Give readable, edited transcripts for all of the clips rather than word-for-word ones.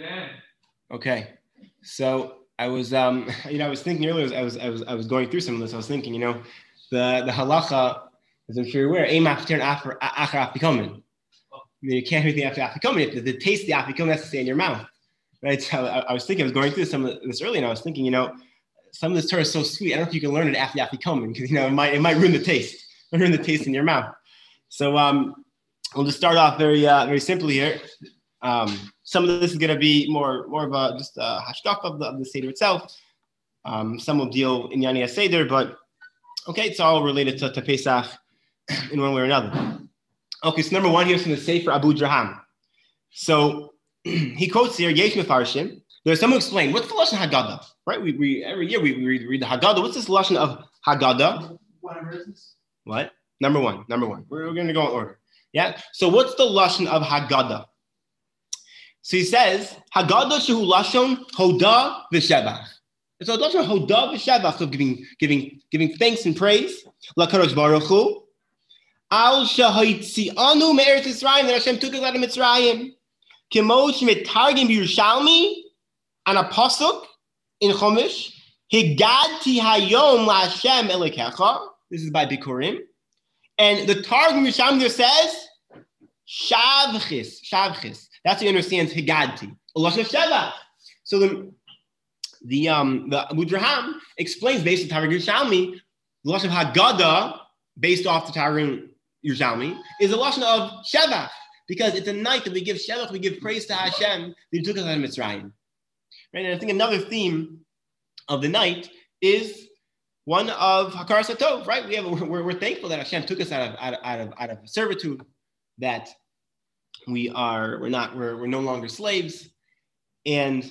Okay, so I was I was thinking earlier. I was going through some of this. I was thinking, the halacha, as I'm sure you're aware, aim after achar afikomen. You can't read the afikomen. The taste of the afikomen has to stay in your mouth, right? So I was thinking, I was going through some of this earlier, and I was thinking, some of this Torah is so sweet. I don't know if you can learn it after the afikomen because it might ruin the taste, ruin the taste in your mouth. So we'll just start off very simply here. Some of this is going to be more of a just a hashkaf of the Seder itself. Some will deal in Yani Seder, but okay, it's all related to Pesach in one way or another. Okay, so number one here is from the Sefer Abu Draham. So he quotes here, Yesh Mefarshim. There's some who explain, what's the Lashon Haggadah? Right? We every year we read the Haggadah. What's this Lashon of Haggadah? What? Number one. We're going to go in order. Yeah? So what's the Lashon of Haggadah? So he says, Haggadah shehu lashon hoda v'shevach. It's a lashon hoda v'shevach of giving thanks and praise. LaKadosh Baruch Hu. Al shahaytzianu me'eretz Yisrael, that Hashem took us out of Mitzrayim. Kimosh metargim b'Yerushalmi, and a pasuk in Chumash. Higadti hayom la'Hashem elekecha. This is by Bikurim. And the Targum Yishalmi there says, Shavchis. That's how you understand Higadti. So the Abu Draham explains based on Targum Yishalmi, the lashon of Haggadah, based off the Targum Yishalmi, is a lashon of Shevach, because it's a night that we give Shevach, we give praise to Hashem that He took us out of Mitzrayim. Right? And I think another theme of the night is one of Hakaras HaTov, right? We're thankful that Hashem took us out of servitude, that we're no longer slaves. And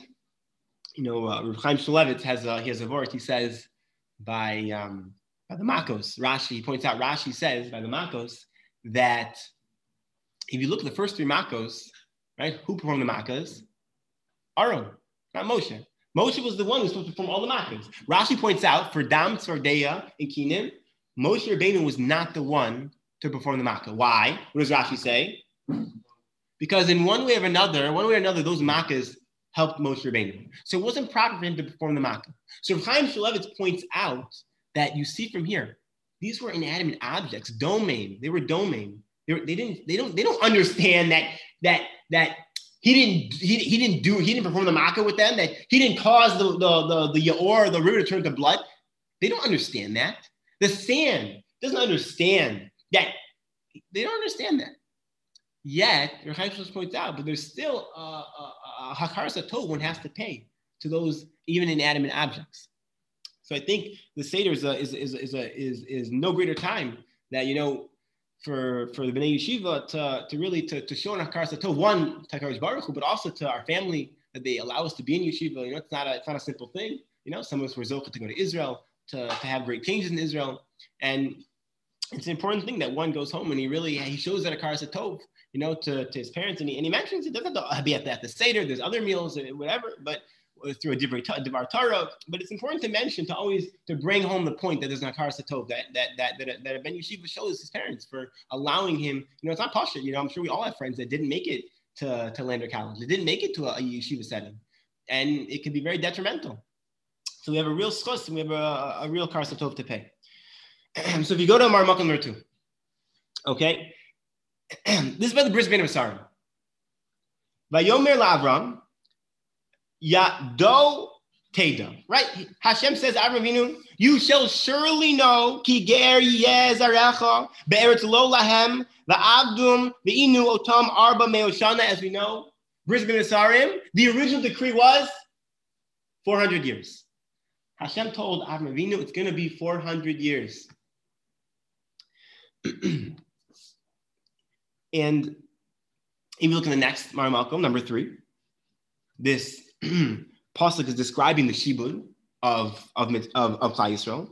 Reb Chaim Shmulevitz has a word. He says by the Makos. Rashi points out. Rashi says by the Makos that if you look at the first three Makos, right? Who performed the Makos? Aaron, not Moshe. Moshe was the one who was supposed to perform all the Makos. Rashi points out for Dam, Tzvardeya, and Kinim, Moshe Rabbeinu was not the one to perform the Makkah. Why? What does Rashi say? Because in one way or another, those Makkahs helped Moshe Rabbeinu. So it wasn't proper for him to perform the Makkah. So Chaim Shmulevitz points out that you see from here, these were inanimate objects, domain. They were domain. They don't understand that he didn't perform the makkah with them, that he didn't cause the yaor, the river, to turn to blood. They don't understand that. The sand doesn't understand that. They don't understand that. Yet, Rechaim points out, but there's still a hakaras hatov one has to pay to those even inanimate objects. So I think the Seder is no greater time that for the Bnei Yeshiva to show an hakaras hatov, one to HaKadosh Baruch Hu, but also to our family, that they allow us to be in yeshiva. It's not a simple thing. Some of us were zochah to go to Israel to have great changes in Israel, and it's an important thing that one goes home and he shows that hakaras hatov, to his parents, and he mentions it doesn't have to be at the Seder. There's other meals, whatever, but through a different Devar Torah. But it's important to mention, to bring home the point that there's an hakaras hatov that a Ben Yeshiva shows his parents for allowing him. It's not pasha. I'm sure we all have friends that didn't make it to Lander College. They didn't make it to a yeshiva setting, and it can be very detrimental. So we have a real schus, and we have a real hakaras hatov to pay. So if you go to Mar Makom number 2, okay, this is by the Bris Bein Hasarim. Vayomer LaAvram Yado Teda. Right? Hashem says, Avram Avinu, you shall surely know ki ger yeh zarecha be'eretz lo lahem va'avdum ve'inu otam arba me'oshana. As we know, Bris Bein Hasarim, the original decree was 400 years. Hashem told Avram Avinu it's going to be 400 years. And if you look in the next Mar Malcolm, number 3, this pasuk is describing the shibud of Klal Yisrael.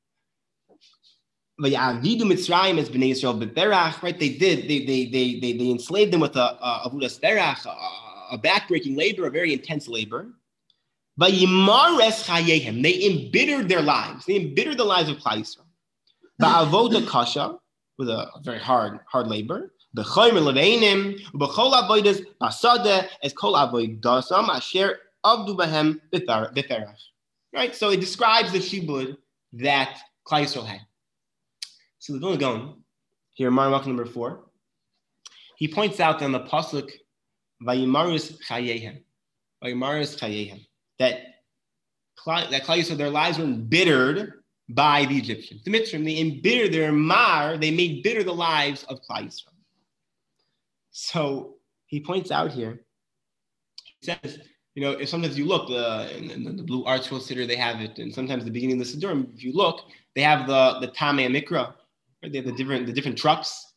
V'yavidu Mitzrayim as Bnei Yisrael b'berach. Right? They enslaved them with avodas berach, a backbreaking labor, a very intense labor. V'yimares chayehem. They embittered their lives. They embittered the lives of Klal Yisrael. Ba'avoda kasha, with a very hard labor. B'chomer leveinim, b'chol avodas basada as kol avoidasam asher avdu bahem b'ferach. Right? So it describes the shibud that Klal Yisrael had. So the Vilna Gaon, here in Marmach number 4, he points out on the pasuk Vayimarus Chayehem, that Klal Yisrael, their lives were embittered by the Egyptians. The Mitzrayim, they embittered they made bitter the lives of Klal Yisrael. So he points out here, he says, if sometimes you look, in the Blue Archwell Siddur, they have it, and sometimes the beginning of the Siddur, if you look, they have the Tamei Mikra, right? They have the different trucks.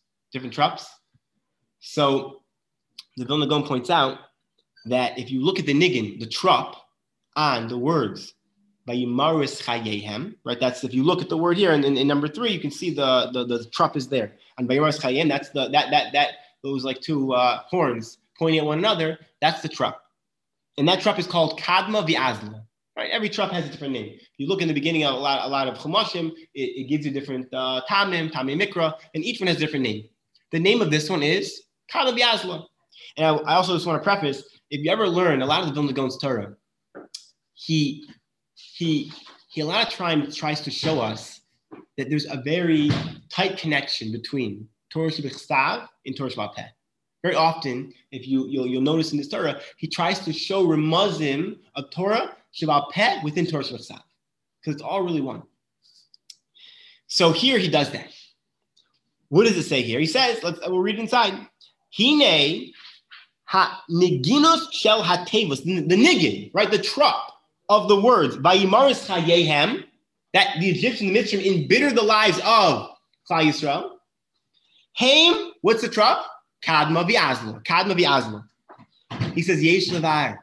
So the Vilna Gaon points out that if you look at the niggin, the trup on the words Vayimarus Chayehem, right? That's if you look at the word here in number 3, you can see the trup is there. And Vayimarus Chayehem, that's those like two horns pointing at one another. That's the trup, and that trup is called Kadma V'Azla. Right? Every trup has a different name. If you look in the beginning of a lot of Chumashim, it gives you different Tamei Mikra, and each one has a different name. The name of this one is Kadma V'Azla. And I also just want to preface, if you ever learn a lot of the Vilna Gaon's Torah, he a lot of times tries to show us that there's a very tight connection between Torah Shebechsav and Torah Sheba'al Peh. Very often, if you'll notice in this Torah, he tries to show remuzim of Torah Sheba'al Peh within Torah Shebechsav, because it's all really one. So here he does that. What does it say here? He says, we'll read inside. Hine ha-niginos shel ha-tevos, the niggin, right, the trup of the words, Vayimarus Chayehem, that the Egyptians, the Mitzrayim, embittered the lives of Klal Yisrael. Haim, what's the trup? Kadma V'Azla. He says, Yesh Levar.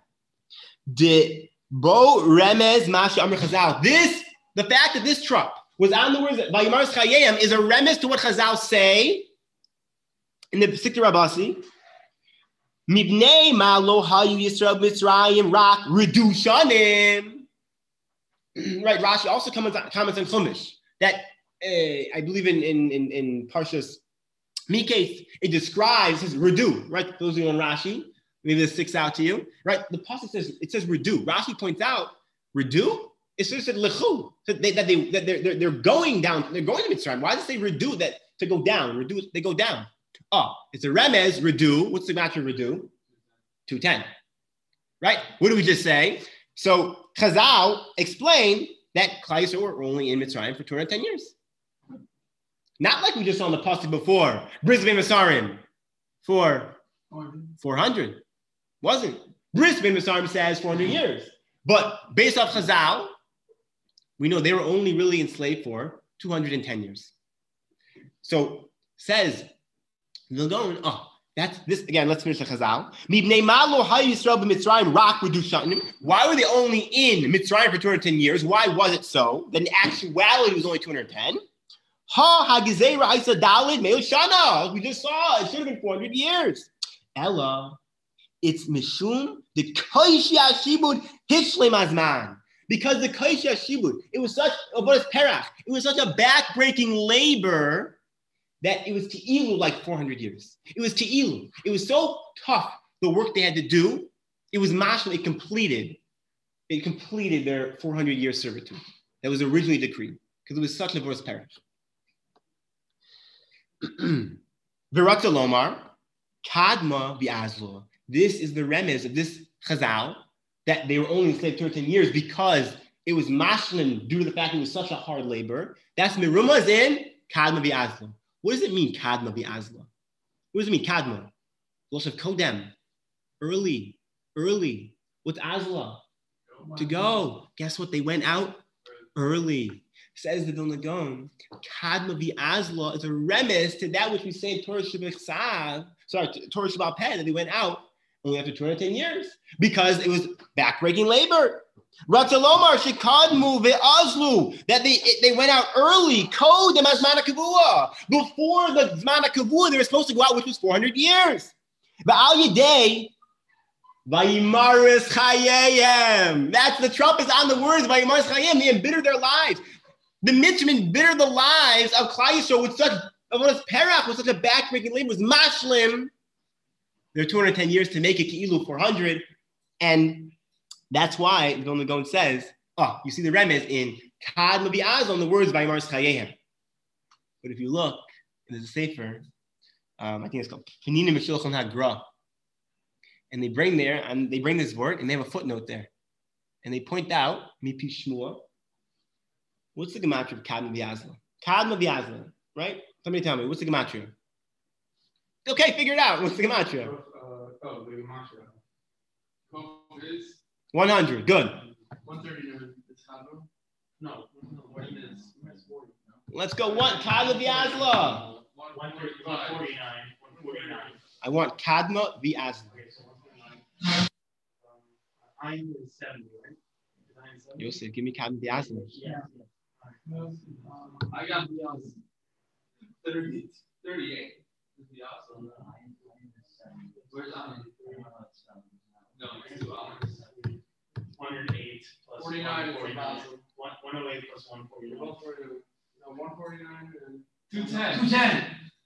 De bo remez masha amr Chazal. The fact that this trup was on the words Vayimarus Chayehem is a remez to what Chazal say in the Sikta Rabasi. Mibnei ma lo hayu Yisrael Mitzrayim rak redushanim. Right, Rashi also comments on Chumash that I believe in Parshas Miketh, it describes his redu, right? Those who are on Rashi, maybe this sticks out to you, right? The pasuk says redu. Rashi points out redu. It says lechu, that they're going down. They're going to Mitzrayim. Why does it say redu? That to go down. Redu, they go down. Oh, it's a remez redu. What's the match of redu? 210, right? What did we just say? So Chazal explained that Klal Yisrael were only in Mitzrayim for 210 years. Not like we just saw in the pasuk before, Bris Ben Masarim for 400. Wasn't. Bris Ben Masarim says 400 years. But based off Chazal, we know they were only really enslaved for 210 years. So says Vilna Gaon, that's this again. Let's finish the Chazal. Why were they only in Mitzrayim for 210 years? Why was it so? Then the actuality was only 210. We just saw it should have been 400 years. Ella, it's mishum the koishia shibud hishlem azman. Because the koishia shibud, it was such a back-breaking labor that it was te'ilu like 400 years. It was te'ilu. It was so tough, the work they had to do. It was mashal, it completed their 400-year servitude that was originally decreed, because it was such a verse perish. Virata Lomar, Kadma V'Azla. This is the remez of this Chazal, that they were only enslaved 210 years because it was mashlin due to the fact it was such a hard labor. That's Merumaz in Kadma V'Azla. What does it mean, Kadma V'Azla? What does it mean, Kadma? Loss of Kodem. Early. What's Azla? To go. Guess what? They went out early. Says the Vilna Gaon, Kadma V'Azla is a remiss to that which we say in Torah Sheba'al Peh, that they went out only after 210 years because it was backbreaking labor. Ratzalomar Shekadmu Ve'azlu, that they went out early, Kodem Azman HaKavua. Before the Zman HaKavua, they were supposed to go out, which was 400 years. Ba'al Yedei Vayimarus Chayehem. That's the trumpets on the words Vayimarus Chayehem. They embittered their lives. The Mitzrayim embittered the lives of Klal Yisrael with such Avodas Perach was such a backbreaking labor, was mashlim. There are 210 years to make it Ki'ilu 400. And that's why the Vilna Gaon says, you see the remez in Kad Mabi Azal on the words by Mars Chayehem. But if you look, there's a sefer, I think it's called Peninim Shulchan Hagra. And they bring this word and they have a footnote there. And they point out, Mipi Shmua, what's the gematria of Kad Mabi Azal? Kad Mabi Azal, right? Somebody tell me, what's the gematria? Okay, figure it out. What's the gematria? The gematria. Is 100. Good. 139 is Chadro? No, 40 minutes. 40. No? Let's go. What? Kadma v'Azla. 149. I want Kadma v'Azla. Okay, so 149. Ein is 70, right? Yosef, give me Kadma v'Azla. Yeah. I got 38. Where's Alan? No, it's 2 hours. 108 plus 49 is 149. 108 plus 149. 149 and 210.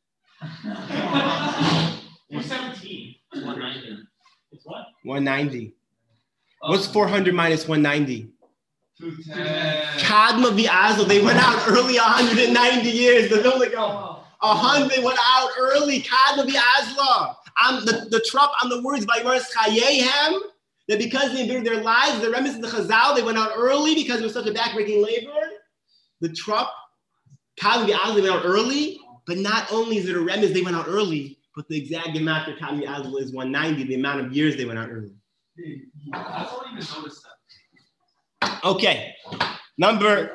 217. 190. It's what? 190. What's 400 minus 190? 210. Kadma v'Azla. They went out early 190 years. The Vilna Gaon. 100 went out early. Kadma v'Azla. The trop on the words by Mars Chayehem, that because they endured their lives, the remnants of the Chazal, they went out early because it was such a backbreaking labor. The trop, Kadma v'Azla, went out early, but not only is it a remnants they went out early, but the exact amount of Kadma v'Azla is 190, the amount of years they went out early. I don't even notice that. Okay, number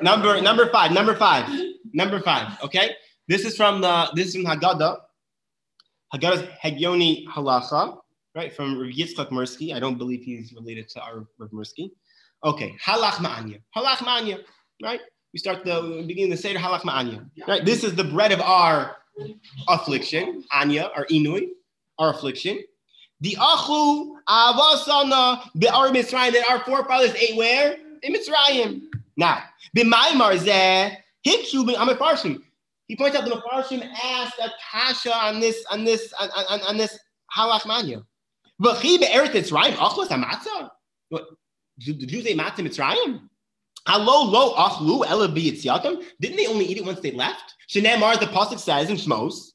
five. Okay, this is from Haggadah. Haggada's Hagyoni Halacha, right, from Rav Yitzchak Mirsky. I don't believe he's related to our Rav Mirsky. Okay, Halach Ma'anya, right? We start the beginning of the Seder Halach Ma'anya, right? This is the bread of our affliction, Anya, our Inui, our affliction. The Achlu Avasana Be'ar Mitzrayim that our forefathers ate where? In Mitzrayim. Now, B'maymar Zeh Hikshu B'Amafarshim. He points out the Mefarshim asked a kasha on this halach manya. V'chi be'eretz Mitzrayim achlos hamatzah. What? The Jews ate matzah Mitzrayim? Halo lo achlu ela b'yitziatam. Didn't they only eat it once they left? Shneimar, the pasuk says in Shmos,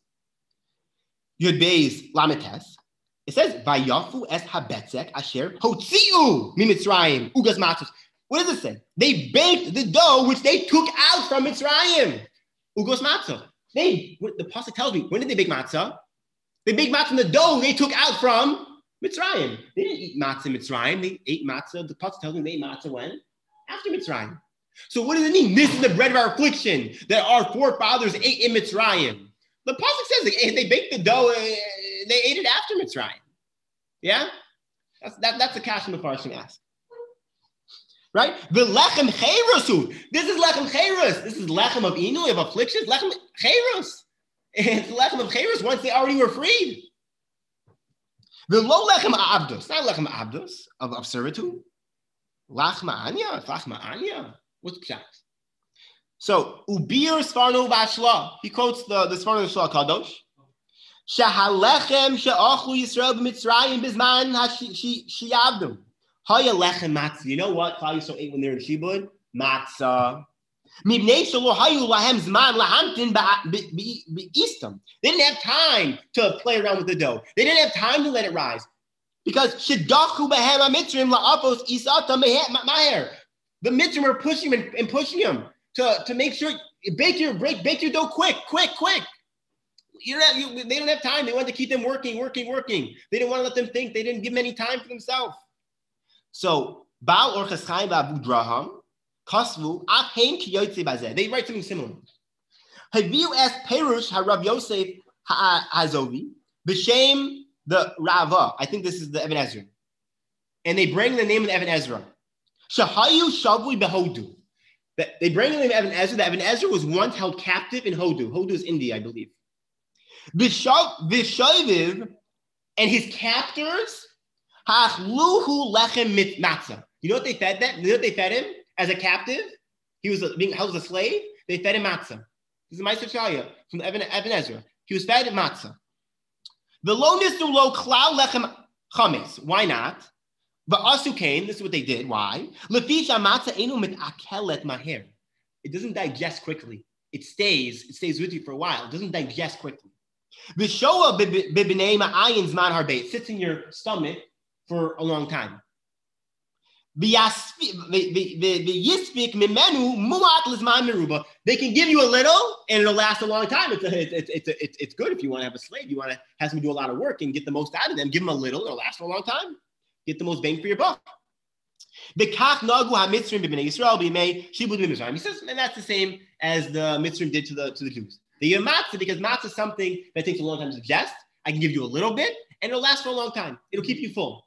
Yud Beis Lametes. It says Vayafu es habetzek asher hotziu mi Mitzrayim ugas matzos. What does it say? They baked the dough which they took out from Mitzrayim. Ugos matzah. The pasuk tells me, when did they bake matzah? They baked matzah in the dough they took out from Mitzrayim. They didn't eat matzah in Mitzrayim. They ate matzah. The pasuk tells me they ate matzah when? After Mitzrayim. So what does it mean? This is the bread of our affliction that our forefathers ate in Mitzrayim. The pasuk says they baked the dough. They ate it after Mitzrayim. Yeah, that's the kasha Mefarshim asked. Right? The lechem chayrusu. This is lechem chayrus. This is lechem of inu, of afflictions. Lechem chayrus. It's lechem of chayrus once they already were freed. The low lechem abdus. Not lechem abdus of servitude. Lachma anya. Lachma anya. What's the pshat? So ubir sfarno v'ashla. He quotes the sfarno v'ashla kadosh. Shahalechem she'achlu Yisrael b'Mitzrayim bizman ha'shiyavdum. Haya lechem matzah. You know what Klal Yisrael ate when they were in Shibud? Matzah. Mibnei shelo hayu lahem zman lahamtin be'istam. They didn't have time to play around with the dough. They didn't have time to let it rise. Because shedachu behem ha'mitzrim la'apos isata maher. The mitzrim were pushing him and pushing him to make sure, bake your dough quick. They don't have time. They wanted to keep them working. They didn't want to let them think. They didn't give them any time for themselves. So, Baal Orchas Chaim Abu Draham, Kasvu, Achim Kiyotze Bazeh. They write something similar. Haviu es Perush HaRav Yosef HaZovi, B'Shem the Rava. I think this is the Ibn Ezra. And they bring the name of the Ibn Ezra. Shahayu Shavui Behodu. They bring the name of Ibn Ezra. The Ibn Ezra was once held captive in Hodu. Hodu is India, I believe. Vishaviv and his captors, Hachluhu lechem mit matzah. You know what they fed that? You know what they fed him as a captive? He was being held as a slave. They fed him matzah. This is Ma'aser Shalia from Eben Ezra. He was fed matzah. The lo nisu lo klau lechem chametz. Why not? But asu came. This is what they did. Why? Lefisha matzah enu mit akelet maher. It doesn't digest quickly. It stays with you for a while. It doesn't digest quickly. Vishoa bibnei ma'ayin zman harbe. It sits in your stomach for a long time. They can give you a little and it'll last a long time. It's good if you want to have a slave. You want to have them do a lot of work and get the most out of them. Give them a little, it'll last for a long time. Get the most bang for your buck. The kach nagu ha-mitzrim b'bnei Yisrael b'yimei shibud b'Mitzrayim. He says, and that's the same as the Mitzrim did to the Jews. They give matzah because matzah is something that takes a long time to digest. I can give you a little bit and it'll last for a long time. It'll keep you full.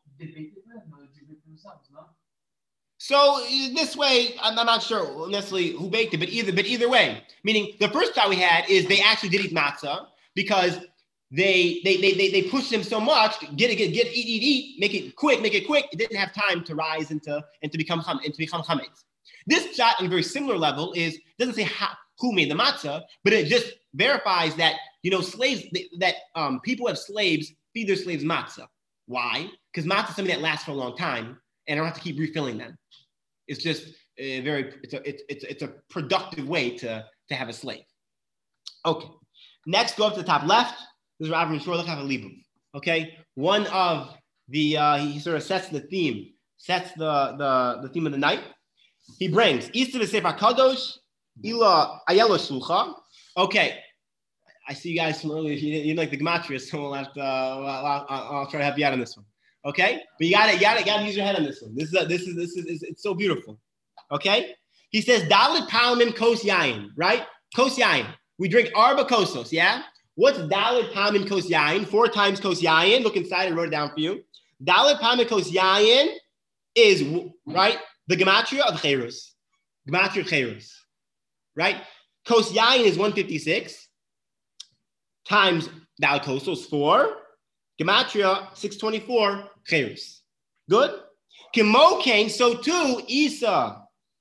So this way, I'm not sure necessarily who baked it, but either way, meaning the first thought we had is they actually did eat matzah because they pushed them so much, eat, make it quick. It didn't have time to rise and to become chametz. This shot on a very similar level doesn't say who made the matzah, but it just verifies that slaves people have slaves feed their slaves matzah. Why? Because matzah is something that lasts for a long time, and I don't have to keep refilling them. It's just it's a productive way to have a slave. Okay, next go up to the top left. This is Rav Shor Lechav Libu. Okay, one of the he sort of sets the theme, the theme of the night. He brings Easter the Sefer Kadosh, Ila Ayelo Shlucha. Okay, I see you guys from earlier. You like the gematria, so we'll have to. I'll try to help you out on this one. Okay, but you gotta use your head on this one. This is it's so beautiful. Okay, he says Dalit Palmim Kos Yain, right? Kos Yain. We drink Arba Kosos, yeah. What's Dalit Palmim Kos Yain? 4 times Kos Yain. Look inside. I wrote it down for you. Dalit Palmim Kos Yain is right the gematria of Cherus. Gematria of Cherus, right? Kos Yain is 156 times Dalit Kosos 4. Gematria 624 Cherus. Good. Kimo Kane, so too Isa.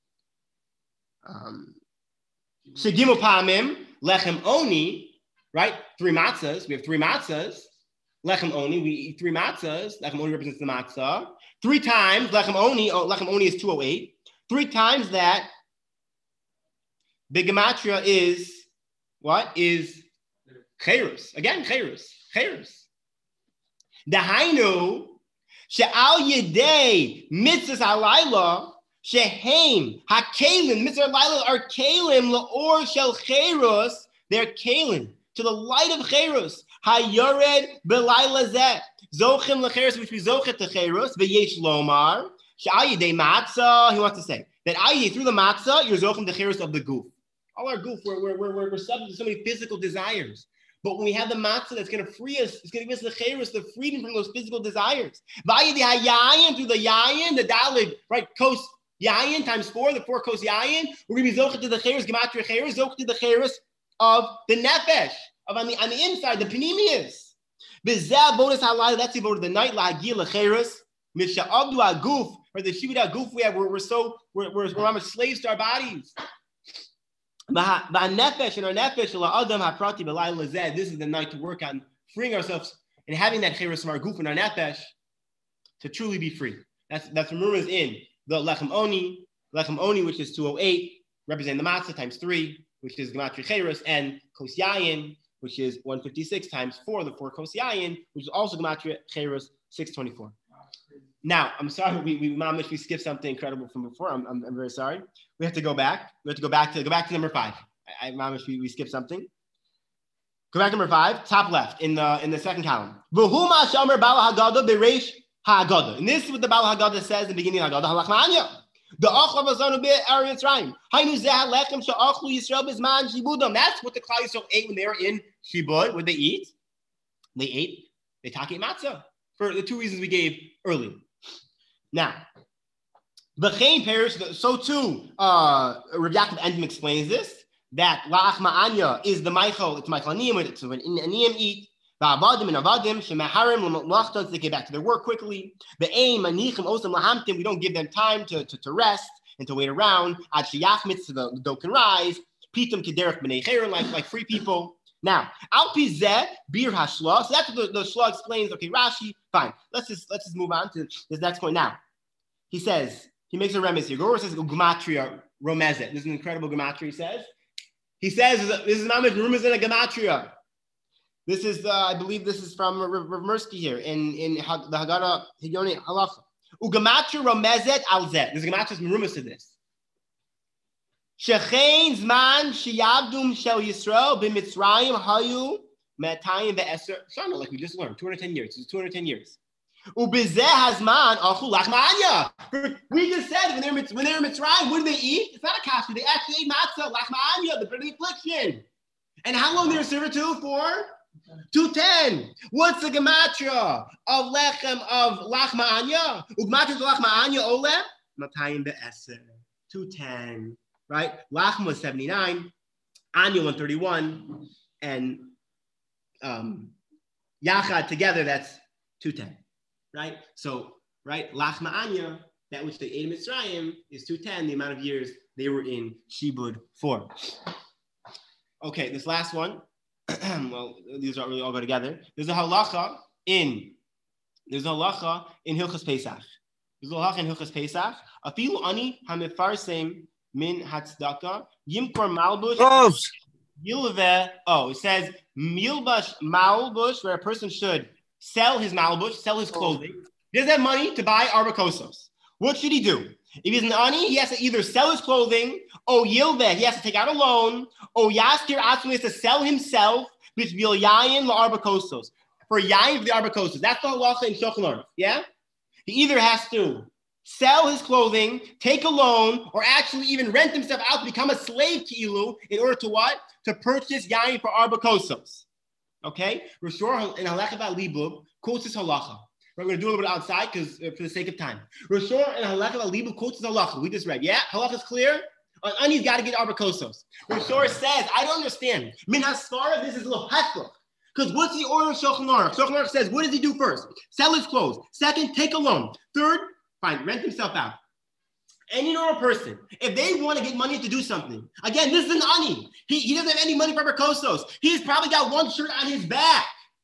Shegimel Pamim Lechem Oni, right? 3 matzahs. We have 3 matzahs. Lechem Oni. We eat 3 matzahs. Lechem Oni represents the matzah. 3 times Lechem Oni. Lechem Oni is 208. 3 times that. The gematria is what? Is Cherus. Again, Cherus. Dahainu she'al yedei mitzvahs halayla shehem hakelim mitzvah halayla are kelim laor shel cherus. They're kelim to the light of cherus. Hayored belayla zeh zochim lecherus, which we zochet to cherus. V'yesh lomar she'al yedei matzah. He wants to say that through the matzah you're zochim the cherus of the goof. All our goof, we're subject to so many physical desires. But when we have the matzah that's going to free us, it's going to give us the cherus, the freedom from those physical desires. Through the yayin, the dalig, right? Kos yayin times 4, the 4 kos yayin. We're going to be zochet to the cherus, gematria cherus, zochet to the cherus of the nefesh, of on the inside, the panemius. B'zeh bonus halal, that's the vote of the night. La'agil lecherus, misha'abdu aguf, or the shivud aguf we have. We're almost slaves to our bodies. This is the night to work on freeing ourselves and having that cherus of our goof and our nefesh to truly be free. That's remembered in the lechem oni, which is 208, representing the matzah times 3, which is gematria cherus, and kos yayin, which is 156 times 4, the 4 kos yayin, which is also gematria cherus 624. Now, I'm sorry, we skipped something incredible from before. I'm very sorry. We have to go back. We have to go back to number 5. We skipped something. Go back to number 5, top left in the second column. And this is what the Baal Haggadah says in the beginning of Haggadah. That's what the Klal Yisrael ate when they were in Shibud. What did they eat? They take matzah for the 2 reasons we gave earlier. Now, V'chein perish, so too, Rabbi Yaakov Endem explains this, that La'ach Ma'anya is the Michael, it's Michael Aniyim, it's when Aniyim eat, Va'avadim and Avadim, Shemaharim, L'machtos, they get back to their work quickly. The aim, Anichim, Osam, Lahamtim, we don't give them time to rest and to wait around. Ad Sheyachmitz, so the dough can rise. Pitum kederech b'nei cher, like free people. Now, al pi zeh bir hashla. So that's what the shla explains. Okay, Rashi. Fine. Let's just move on to this next point. Now, he says he makes a remez here. Gor says gematria romezet. This is an incredible gematria. He says this is mamish rumors in a gematria. This is I believe this is from Rav Mirsky here in the Haggadah Higyoni Halacha. Ugematria romezet al zet. There's gematria rumors to this. Shechein zman sheyavdum shel Yisrael b'Mitzrayim hayu me'atayim ve'eser shana, like we just learned, 210 years. It's 210 years. Ubezeh hazman achu lachma'anya. We just said when they're in Mitzrayim, what do they eat? It's not a kasha. They actually ate matzah, lachma'anya, the bread of affliction. And how long they're in servitude for? 210. What's the gematria of lechem of lachma'anya? Ugematria of lachma'anya ole matayim ve'eser 210. Right? Lachm was 79, Anya 131, and Yachad together, that's 210. Right? So, right, Lachma Anya, that which they ate in Mitzrayim, is 210, the amount of years they were in Shibud for. Okay, this last one, well, these don't really all go together. There's a halacha in Hilchas Pesach. There's a halacha in Hilchas Pesach. Afilu ani hamifarsem min hatzdaka yimkor malbush yilve. Oh, it says milbush malbush, where a person should sell his malbush, sell his clothing. He doesn't have money to buy arbakosos. What should he do? If he's an ani, he has to either sell his clothing, or yilve, he has to take out a loan, or yaskir atzmi, has to sell himself, which will yayin la arbakosos, for yayin of the arbakosos. That's the halacha in Shulchan Aruch. Yeah, he either has to sell his clothing, take a loan, or actually even rent himself out to become a slave to Ilu in order to what? To purchase yayin for arbakosos. Okay? Rishor in Halacha Libub quotes this halacha. We're going to do a little bit outside because for the sake of time. Rishor in Halacha Libub quotes this halacha. We just read. Yeah? Halacha is clear? On Ani's got to get arbakosos. Rishor says, I don't understand. Min hasfara, this is a little hafrach. Because what's the order of Shulchan Aruch? Shulchan Aruch says, what does he do first? Sell his clothes. Second, take a loan. Third, fine, rent himself out. Any normal person, if they want to get money to do something, again, this is an ani. He doesn't have any money for arbakosos. He's probably got one shirt on his back.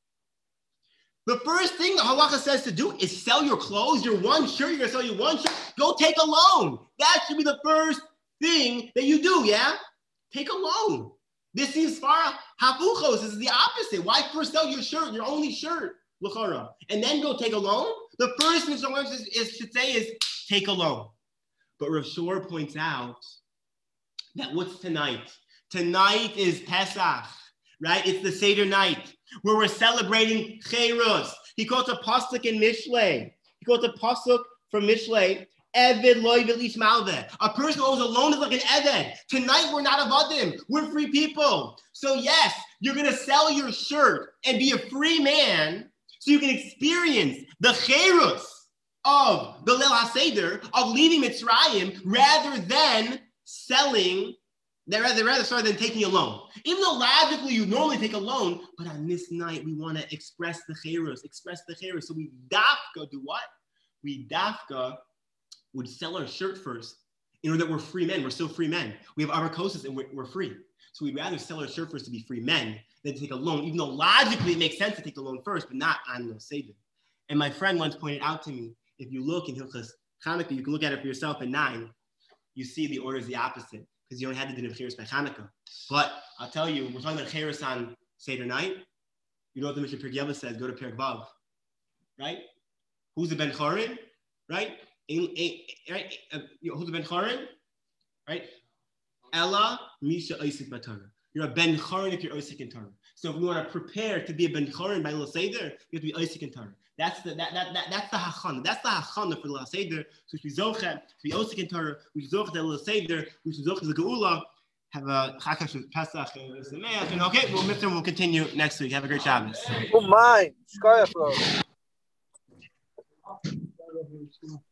The first thing the halacha says to do is sell your clothes, your one shirt. You're going to sell your one shirt. Go take a loan. That should be the first thing that you do, yeah? Take a loan. This seems far hafuchos. This is the opposite. Why first sell your shirt, your only shirt, l'chara, and then go take a loan? The first thing someone should say is take a loan. But Rav Shor points out that what's tonight? Tonight is Pesach, right? It's the Seder night where we're celebrating Cherus. He quotes a pasuk in Mishlei. He quotes a pasuk from Mishlei. Eved loy v'lish malveh. A person who owns a loan is like an eved. Tonight we're not avadim. We're free people. So yes, you're going to sell your shirt and be a free man so you can experience the Cherus of the Leil HaSeder, of leaving Mitzrayim, rather than than taking a loan. Even though logically you normally take a loan, but on this night we want to express the Cherus. So we dafka do what? We dafka would sell our shirt first in order that we're free men. We're still free men. We have arbakosos and we're free. So we'd rather sell our shirt first to be free men than to take a loan, even though logically it makes sense to take the loan first, but not on the Seder. And my friend once pointed out to me, if you look in Hilchas Chanukah, you can look at it for yourself in 9, you see the order is the opposite, because you only had to do the Cherus by Chanukah. But I'll tell you, we're talking about Cherus on Seder night. You know what the Mishnah Perek Yeva says, go to Perek Vav, right? Who's the Ben Chorin, right? Right? Who's the Ben Chorin, right? Ella Misha Oisik Batorah. You're a Ben Chorin if you're Oisik in Torah. So if we want to prepare to be a Ben Chorin by Leil Seder, you have to be Oisik in Torah. That's the hachana. That's the hachana for the Leil Seder. So we should be zoche to be Oisik in Torah. We should zoche the Leil Seder. We should zoche the Geula. Have a Chakash Pesach. Okay, we'll continue next week. Have a great Shabbos. Oh my,